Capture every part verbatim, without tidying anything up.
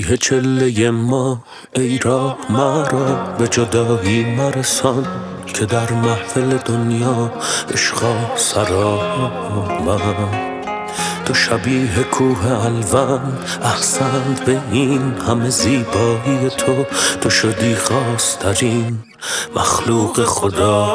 شبیه چله ما ای راه مرا به جدایی مرسان که در محفل دنیا عشقا سرا من. تو شبیه کوه الوان احسنت به این همه زیبایی تو، تو شدی خواسترین مخلوق خدا.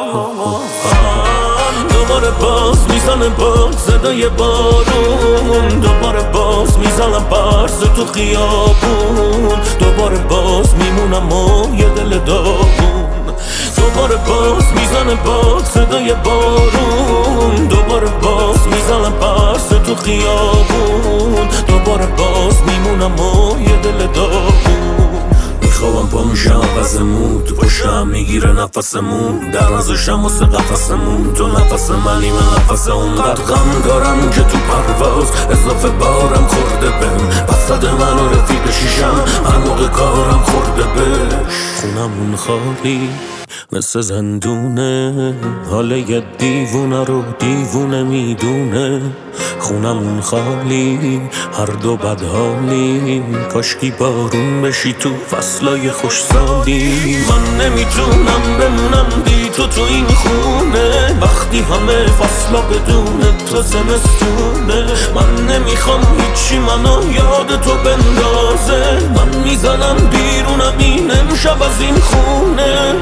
دوباره باز میزنه باد صدای بارون، دوباره باز میزنم برس تو خیابون، دوباره باز میمونم و یه دل داغون. دوباره باز میزنه باد صدای بارون، دوباره باز میزنم برس تو خیابون، دوباره باز میمونم و یه دل داغون. میخوام پا میشم عوضمون، تو پشتم میگیره نفسمون، در نزشم واسه قفسمون، تو نفس منی من نفس اون. قد غم دارم که تو پرواز اضافه بارم خورده بهم، وسط من و رفیق شیشم هر موقع کارم خورده بهش. خونمون خالی مثل زندونه، حال یه دیوونه رو دیوونه میدونه. خونمون خالی هر دو بدحالی، کاشکی بارون بشی تو فصلای خوش سالی. من نمیتونم بمونم بی تو تو این خونه، وقتی همه فصلا بدون تو زمستونه. من نمیخوام هیچی منو یاد تو بندازه، من میزنم بیرونم این امشب از این خونه.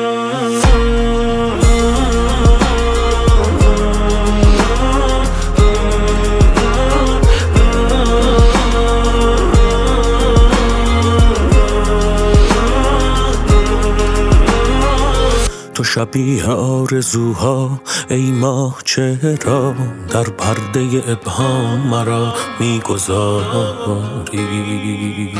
تو شبیه آرزوها ای ماه چرا در پرده ابهام مرا میگذاری.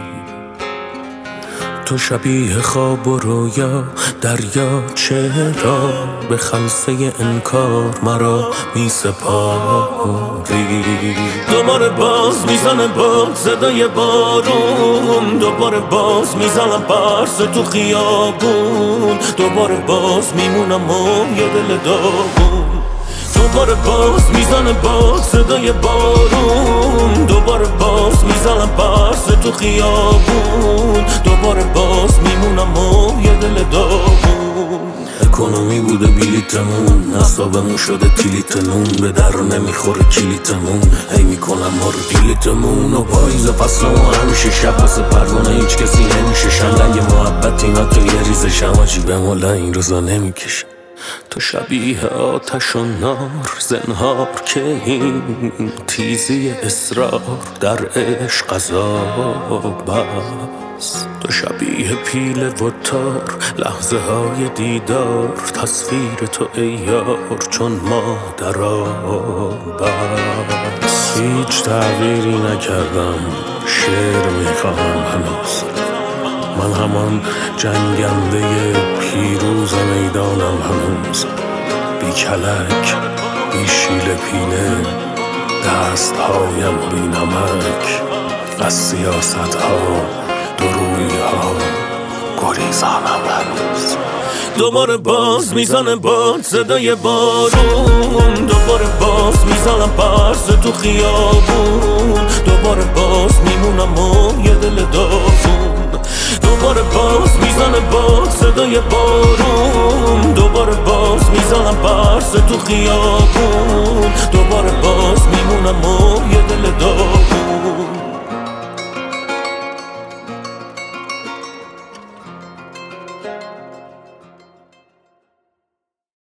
تو شبیه خواب و رویا دریا چرا به خلسه انکار مرا می سپاری. دوباره باز میزنه باد صدای بارون، دوباره باز میزنم برس تو خیابون، دوباره باز میمونم و یه دل داغون. دوباره باز میزنه باد صدای بارون، دوباره باز میزنم برس تو خیابون، دوباره باز میمونم و یه دل داغون. اکونومی بوده بلیتمون، اصابمون شده کلیتمون، به در نمیخوره کلیتمون، هی میکنم ما رو دیلیتمون. و پاییز فصلمون همیشه شب واسه پروانه هیچ کسی نمیشه شنگ محبت اینا تو یه ریزشم عجیبه مولا این روزا نمیکشه. تو شبیه آتش و نار زنهار که این تیزی اصرار در عشق عذاب است. تو شبیه پیل و تار لحظه های دیدار، تصویر تو ای یار چون ما در آب است. هیچ تغییری نکردم شعر میخواهم هنوز، من همان جنگنده پیروز میدانم هنوز. بی کلک بی شیل پینه دست هایم بی نمک، از سیاست ها دروی ها گریزانم هنوز. دوباره باز میزنه باد صدای بارون، دوباره باز میزنم برس تو خیابون، دوباره باز میمونم و یه دل داغون. دوباره باز میزنه باد صدای بارون، دوباره باز میزنم برس تو خیابون، دوباره باز میمونم و